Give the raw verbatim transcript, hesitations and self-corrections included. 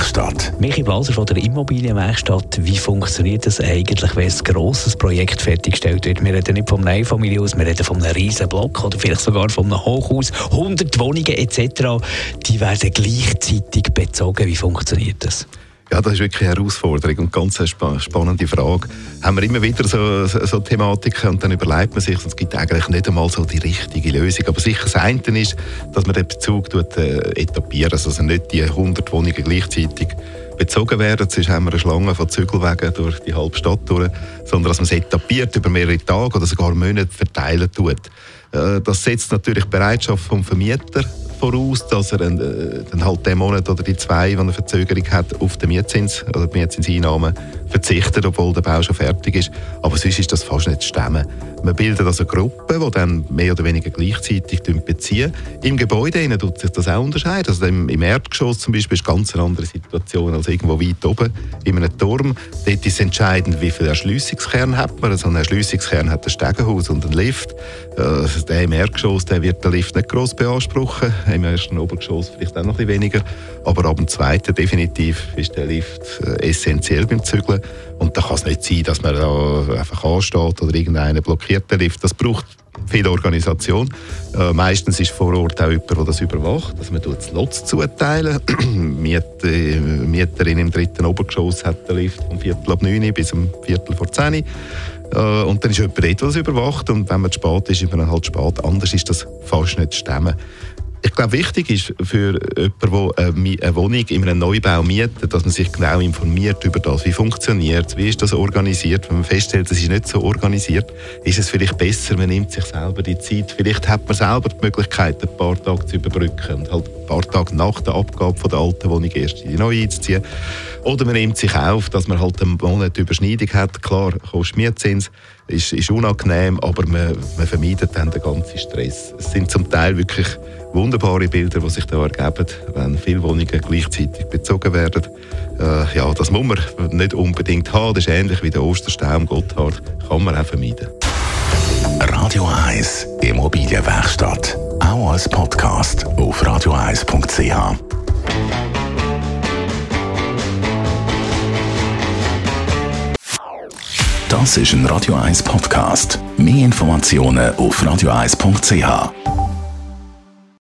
Immobilienwerkstatt. Michi Blaser von der Immobilienwerkstatt. Wie funktioniert das eigentlich, wenn ein grosses Projekt fertiggestellt wird? Wir reden nicht von einem Einfamilienhaus, wir reden von einem riesen Block oder vielleicht sogar von einem Hochhaus, hundert Wohnungen et cetera. Die werden gleichzeitig bezogen. Wie funktioniert das? Ja, das ist wirklich eine Herausforderung und ganz eine spa- spannende Frage. Haben wir immer wieder so, so, so Thematiken und dann überlegt man sich, es gibt eigentlich nicht einmal so die richtige Lösung. Aber sicher das eine ist, dass man den Bezug tut, äh, etablieren, also nicht die hundert Wohnungen gleichzeitig bezogen werden, sonst haben wir eine Schlange von Zügelwegen durch die halbe Stadt durch, sondern dass man es etabliert über mehrere Tage oder sogar Monate verteilen tut. Äh, das setzt natürlich die Bereitschaft vom Vermieter voraus, dass er dann, äh, dann halt den Monat oder die zwei, die eine Verzögerung hat, auf den Mietzins oder die Mietzinseinnahmen verzichtet, obwohl der Bau schon fertig ist. Aber sonst ist das fast nicht zu stemmen. Man bildet also Gruppen, die dann mehr oder weniger gleichzeitig beziehen. Im Gebäude innen tut sich das auch unterscheiden. Also im, im Erdgeschoss zum Beispiel ist eine ganz andere Situation als irgendwo weit oben in einem Turm. Dort ist entscheidend, wie viel Erschliessungskern hat man. Also ein Erschliessungskern hat ein Stegenhaus und einen Lift. Äh, der im Erdgeschoss, der wird den Lift nicht gross beanspruchen. Im ersten Obergeschoss vielleicht auch noch ein bisschen weniger. Aber ab dem zweiten definitiv ist der Lift äh, essentiell beim Zügeln. Und da kann es nicht sein, dass man da einfach ansteht oder irgendeinen blockiert den Lift. Das braucht viel Organisation. Äh, meistens ist vor Ort auch jemand, der das überwacht. Also man tut das Lots zuteilen. Miet, äh, Mieterin im dritten Obergeschoss hat den Lift vom Viertel ab neun bis um Viertel vor zehn. Äh, und dann ist jemand dort, der das überwacht. Und wenn man zu spät ist, ist man dann halt spät. Anders ist das fast nicht zu stemmen. Ich glaube, wichtig ist für jemanden, der eine Wohnung in einem Neubau mietet, dass man sich genau informiert über das. Wie funktioniert es? Wie ist das organisiert? Wenn man feststellt, es ist nicht so organisiert, ist es vielleicht besser, man nimmt sich selber die Zeit. Vielleicht hat man selber die Möglichkeit, ein paar Tage zu überbrücken und halt ein paar Tage nach der Abgabe von der alten Wohnung erst in die neue einzuziehen. Oder man nimmt sich auf, dass man halt einen Monat Überschneidung hat. Klar, kostet Mietzins, ist, ist unangenehm, aber man, man vermeidet dann den ganzen Stress. Es sind zum Teil wirklich wunderbare Bilder, die sich da ergeben, wenn viele Wohnungen gleichzeitig bezogen werden. Äh, ja, das muss man nicht unbedingt haben. Das ist ähnlich wie der Osterstau am Gotthard. Kann man auch vermeiden. Radio eins Immobilienwerkstatt. Auch als Podcast auf radio eins punkt c h. Das ist ein Radio eins Podcast. Mehr Informationen auf radio eins punkt c h.